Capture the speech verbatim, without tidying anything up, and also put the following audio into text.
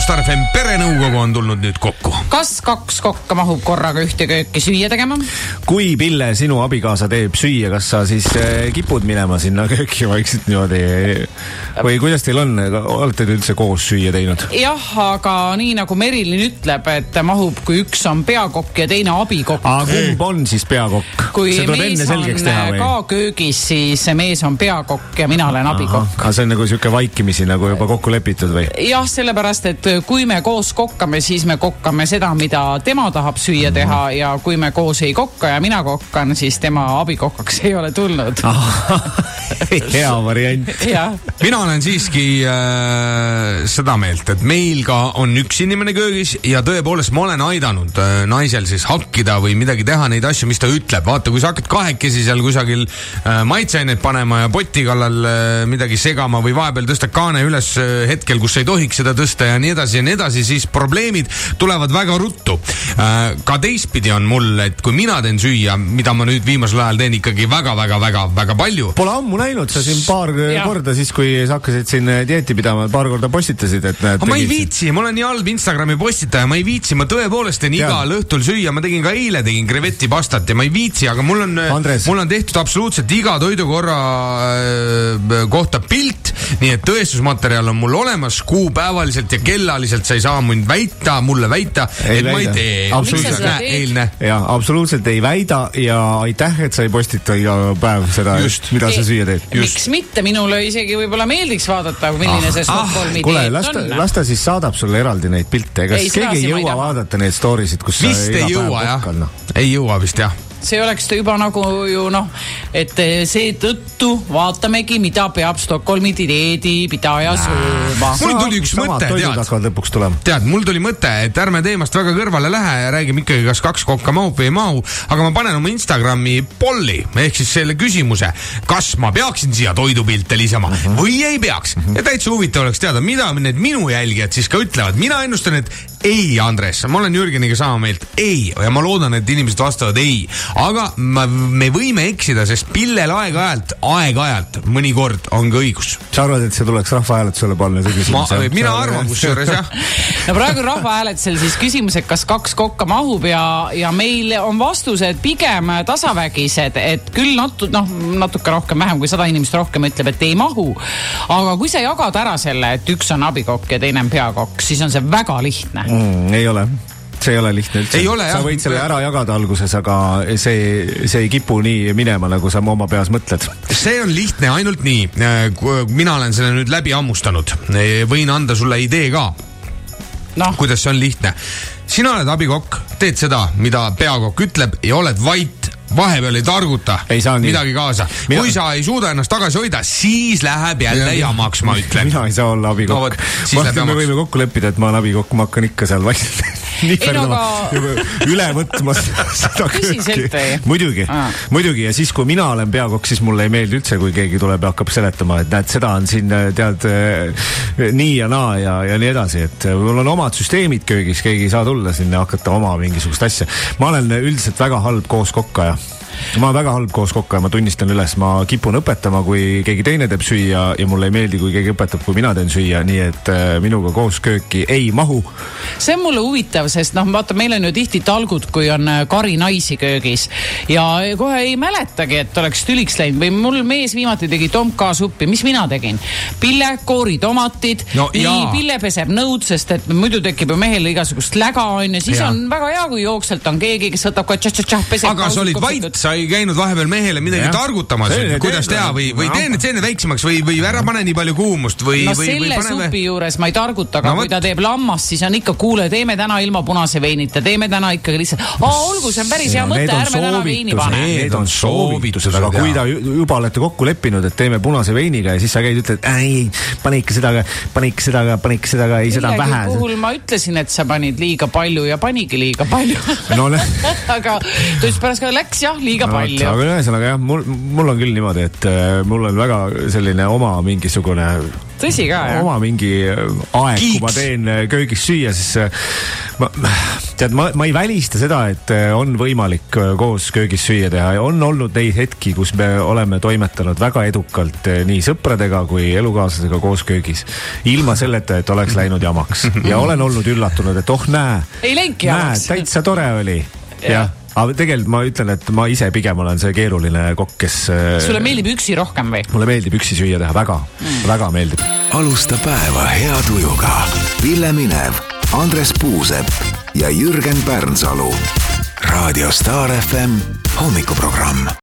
Star F M perenõukogu on tulnud nüüd kokku. Kas kaks kokka mahub korraga ühte kööki süüa tegema? Kui Pille sinu abikaasa teeb süüa, kas sa siis kipud minema sinna kööki vaikselt niimoodi? Või kuidas teil on? Olete te üldse koos süüa teinud? Jah, aga nii nagu Merilin ütleb, et mahub, kui üks on peakokk ja teine abikokk. Aga kumb on siis peakokk? Kui see tuleb enne selgeks teha või? Ka köögis, siis mees on peakokk ja mina olen abikokk. Aga see on nagu siuke vaikimisi nagu juba kokku lepitud või? Jah, sellepärast, et kui me koos kokkame, siis me kokkame seda, mida tema tahab süüa teha ja kui me koos ei kokka ja mina kokkan, siis tema abikokkaks ei ole tulnud. Hea variant. Mina olen siiski äh, seda meelt, et meil ka on üks inimene köögis ja tõepoolest ma olen aidanud äh, naisel siis hakkida või midagi teha neid asju, mis ta ütleb. Vaata, kui sa hakkad kahekesi seal kusagil äh, maitsaineid panema ja poti kallal äh, midagi segama või vahepeal tõsta kaane üles äh, hetkel, kus ei tohiks seda tõsta ja nii edasi ja nii edasi, siis probleemid tulevad väga ruttu. Äh, ka teistpidi on mul, et kui mina teen süüa, mida ma nüüd viimasel ajal teen ikkagi väga-väga-väga-väga palju. Pole ammu näinud sa siin paar ja. korda siis, kui sa hakkasid siin dieeti pidama, paar korda postitasid, et näed. Ma ei viitsi, ma olen nii halb Instagrami postitaja, ma ei viitsi, ma tõepoolest teen igal õhtul süüa, ma tegin ka eile, tegin krevetti pastat ja ma ei viitsi, aga mul on, mul on tehtud absoluutselt iga toidukorra äh, kohta pilt, nii et tõestusmaterjal on mul olemas, kuupäevaliselt ja kellaliselt sa ei saa mind väita, mulle väita, ei et väida. Ma ei tee. Absoluutselt, Näe, eilne. Ja, absoluutselt ei väida ja aitäh, et sa ei postita iga päev seda, just, mida sa süüa teed. Miks mitte? Minule isegi võib-olla meeldiks vaadata, milline ah, see Stockholmi ah, dieet lasta, on. Las ta siis saadab sulle eraldi neid pilte. Kas ei, keegi ei jõua vaadata neid stories'id, kus vist sa ei iga jõua, päev kokkal? No. Ei jõua vist, jah. See oleks juba nagu ju noh, et see tõttu vaatamegi, mida peab Stockholmi dieedi pidaja sööma. Mul tuli üks mõte, tead. Tead, mul tuli mõte, et ärme teemast väga kõrvale lähe ja räägime ikkagi, kas kaks kokka mahub või ei mahu, aga ma panen oma Instagrami polli, ehk siis selle küsimuse, kas ma peaksin siia toidupilte lisama uh -huh. või ei peaks. Uh -huh. Ja täitsa huvitav oleks teada, mida need minu jälgijad siis ka ütlevad. Mina ennustan, et ei, Andres, ma olen Jürgeniga sama meelt, ei, ja ma loodan, et inimesed vastavad ei. Aga ma, me võime eksida, sest Pillel aeg-ajalt, aeg-ajalt mõnikord on ka õigus. Sa arvad, et see tuleks rahvahääletusele panna see küsimus? Ma, mina arvan, kus juures, jah. No praegu rahvahääletusel siis küsimus, et kas kaks kokka mahub ja, ja meil on vastused pigem tasavägised, et küll natu, no, natuke rohkem, vähem kui sada inimest rohkem ütleb, et ei mahu. Aga kui sa jagad ära selle, et üks on abikokk ja teine on peakokk, siis on see väga lihtne. Mm, ei ole. See ei ole lihtne üldse. Ei ole, sa võid selle ära jagada alguses, aga see, see ei kipu nii minema, nagu sa oma peas mõtled. See on lihtne ainult nii. Mina olen selle nüüd läbi ammustanud. Võin anda sulle idee ka. No. Kuidas see on lihtne. Sina oled abikokk, teed seda, mida peakokk ütleb ja oled vait. Vahepeal ei targuta ei midagi kaasa. Mina... Kui sa ei suuda ennast tagasi hoida, siis läheb jälle ja. jamaks, ma ütlen. Mina ei saa olla abikokk. No, Vahti me võime kokku leppida, et ma olen abikokk, ma hakkan ikka seal vaikselt nihverdama, aga... üle võtma seda kööki. Muidugi, ah. muidugi ja siis, kui mina olen peakokk, siis mulle ei meeldi üldse, kui keegi tuleb ja hakkab seletama, et näed, seda on siin tead nii ja naa ja, ja nii edasi, et mul on omad süsteemid köögis, keegi ei saa tulla sinna hakata oma mingisugust asja. Ma olen üldiselt väga halb koos kokkaja. Ma olen väga halb koos kokka ja ma tunnistan üles, ma kipun õpetama, kui keegi teine teeb süüa ja mulle ei meeldi, kui keegi õpetab, kui mina teen süüa, nii et minuga koos kööki ei mahu. See on mulle huvitav, sest noh, vaata, meil on ju tihti talgud, kui on kari naisi köögis ja kohe ei mäletagi, et oleks tüliks läinud või mul mees viimati tegi tomka suppi, mis mina tegin? Pille, koori tomatid, no, nii Pille peseb nõud, sest et muidu tekib ju mehele igasugust läga on ja siis ja. on väga hea, kui jookselt on keegi, kes võtab ka tšah-tšah-tšah peseb. Aga sa olid vait, sa ei käinud vahepeal mehele midagi ja. targutamas, et kuidas teha või, või tee need seene väiksemaks või, või ära pane nii palju kuumust või, no või, selle või pane... supi juures ma ei targuta, aga no, kui ta teeb lammast, siis on ikka kuule, teeme täna ilma punase veinita, teeme täna ikkagi lihtsalt aa, olgu, see on päris hea mõte, ärme täna veini pane. Need on soovitused, aga kui ta juba olete kokku leppinud, et teeme punase veiniga ja siis sa käid, ütled, ei, pane ikka seda, pane ikka seda, pane ikka seda, ei, seda on vähe. Puhul ma ütlesin, et sa panid liiga palju ja panigi liiga palju. No, aga ta ütles pärast ka läks jah, liiga liiga no, palju. Aga ühesõnaga jah, mul, mul on küll niimoodi, et mul on väga selline oma mingisugune tõsi ka, jah. Oma mingi aeg, Kiiks. Kui ma teen köögis süüa, siis ma, tead, ma, ma ei välista seda, et on võimalik koos köögis süüa teha. On olnud neid hetki, kus me oleme toimetanud väga edukalt nii sõpradega kui elukaaslasega koos köögis. Ilma selleta, et oleks läinud jamaks. Ja olen olnud üllatunud, et oh näe, ei läinki jamaks. Näe, täitsa tore oli. Jah. Aga tegelikult ma ütlen, et ma ise pigem olen see keeruline kokk, kes... Sulle meeldib üksi rohkem või? Mulle meeldib üksi süüa teha, väga, mm. väga meeldib. Alusta päeva hea tujuga. Ville Minev, Andres Puusepp ja Jürgen Pärnsalu. Raadio Star F M hommikuprogramm.